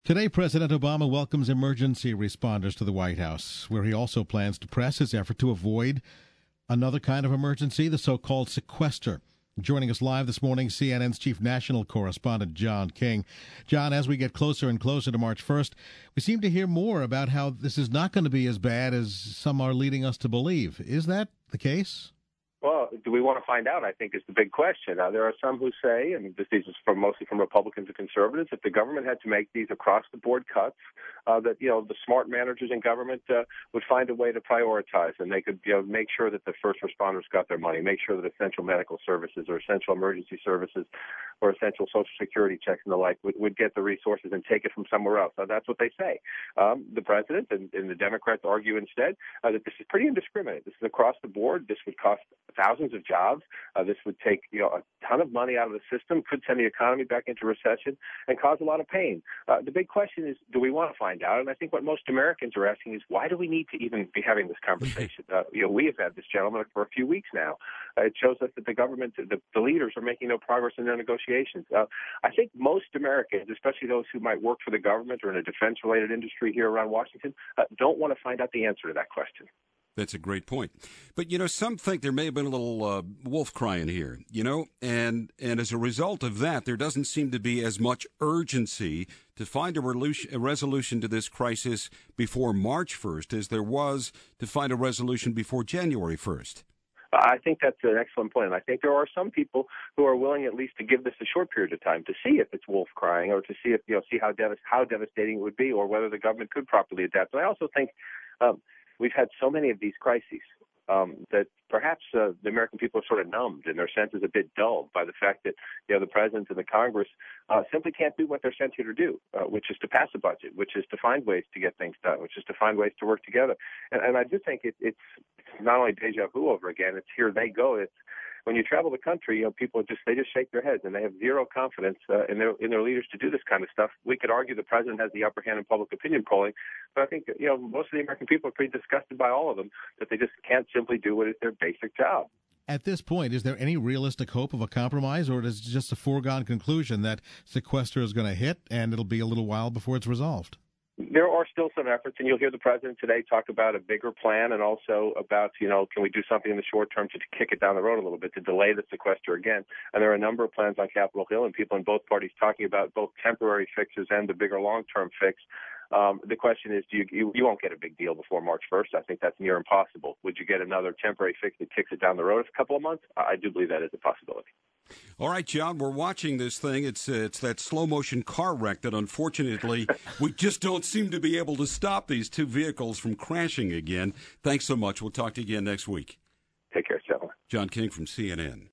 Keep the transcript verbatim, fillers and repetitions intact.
Today, President Obama welcomes emergency responders to the White House, where he also plans to press his effort to avoid another kind of emergency, the so-called sequester. Joining us live this morning, C N N's chief national correspondent, John King. John, as we get closer and closer to March first, we seem to hear more about how this is not going to be as bad as some are leading us to believe. Is that the case? Well, do we want to find out, I think, is the big question. Now, there are some who say, and this is from mostly from Republicans and conservatives, if the government had to make these across-the-board cuts, uh, that, you know, the smart managers in government uh, would find a way to prioritize, and they could, you know, make sure that the first responders got their money, make sure that essential medical services or essential emergency services or essential Social Security checks and the like would, would get the resources and take it from somewhere else. Now, that's what they say. Um, the president and, and the Democrats argue instead uh, that this is pretty indiscriminate. This is across the board. This would cost thousands of jobs. Uh, this would take, you know, a ton of money out of the system, could send the economy back into recession, and cause a lot of pain. Uh, the big question is, do we want to find out? And I think what most Americans are asking is, why do we need to even be having this conversation? Uh, you know, we have had this gentleman for a few weeks now. Uh, it shows us that the government, the, the leaders, are making no progress in their negotiations. Uh, I think most Americans, especially those who might work for the government or in a defense-related industry here around Washington, uh, don't want to find out the answer to that question. That's a great point. But, you know, some think there may have been a little uh, wolf crying here, you know, and and as a result of that, there doesn't seem to be as much urgency to find a, resolution, a resolution to this crisis before March first as there was to find a resolution before January first. I think that's an excellent point. I think there are some people who are willing at least to give this a short period of time to see if it's wolf crying or to see if, you know, see how dev- how devastating it would be or whether the government could properly adapt. But I also think um, we've had so many of these crises um, that perhaps uh, the American people are sort of numbed and their senses a bit dulled by the fact that, you know, the president and the Congress uh, simply can't do what they're sent here to do, uh, which is to pass a budget, which is to find ways to get things done, which is to find ways to work together. And, and I do think it, it's not only deja vu over again, it's here they go. It's when you travel the country, you know, people just they just shake their heads and they have zero confidence uh, in their in their leaders to do this kind of stuff. We could argue the president has the upper hand in public opinion polling, but I think, you know, most of the American people are pretty disgusted by all of them that they just can't simply do what is their basic job. At this point, is there any realistic hope of a compromise, or is it just a foregone conclusion that sequester is going to hit and it'll be a little while before it's resolved? There are still some efforts, and you'll hear the president today talk about a bigger plan and also about, you know, can we do something in the short term to, to kick it down the road a little bit, to delay the sequester again. And there are a number of plans on Capitol Hill and people in both parties talking about both temporary fixes and the bigger long-term fix. Um, the question is, do you, you you won't get a big deal before March first. I think that's near impossible. Would you get another temporary fix that kicks it down the road a couple of months? I do believe that is a possibility. All right, John, we're watching this thing. It's uh, it's that slow-motion car wreck that, unfortunately, we just don't seem to be able to stop these two vehicles from crashing again. Thanks so much. We'll talk to you again next week. Take care, gentlemen. John King from C N N.